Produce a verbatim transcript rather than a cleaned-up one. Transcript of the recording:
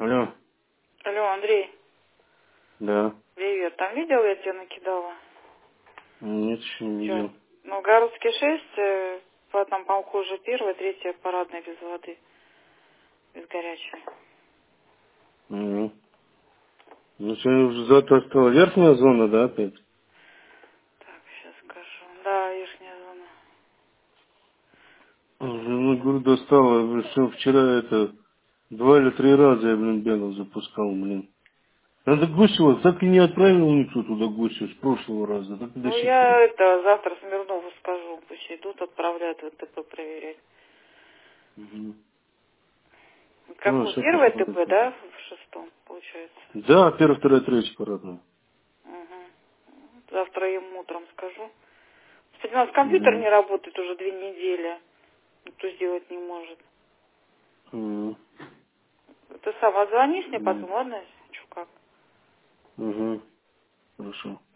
Алло. Алло, Андрей. Да. Привет. Там видел, я тебе накидала? Нет, еще не Сейчас. видел. Ну, Городский шесть, э, по там полку уже первая, третья парадная без воды. Без горячей. Угу. Ну, сегодня уже завтра стала верхняя зона, да, опять? Так, сейчас скажу. Да, верхняя зона. Уже, ну, говорю, достала. Что вчера это, два или три раза я, блин, бегал, запускал, блин. Надо Гусева, так и не отправил никто туда Гусева с прошлого раза, так и до Ну, сих пор. я это завтра Смирнову скажу. Пусть идут, отправляют в ТП проверять. Угу. Ну, Какую? сейчас Первое посмотрим. ТП, да? В шестом, получается. Да, первая, вторая, третья парадная. Угу. Завтра им утром скажу. Кстати, у нас компьютер Угу. не работает уже две недели. Никто сделать не может. Угу. Ты сам отзвонись мне Угу. потом, ладно? Чё как? Угу. Хорошо.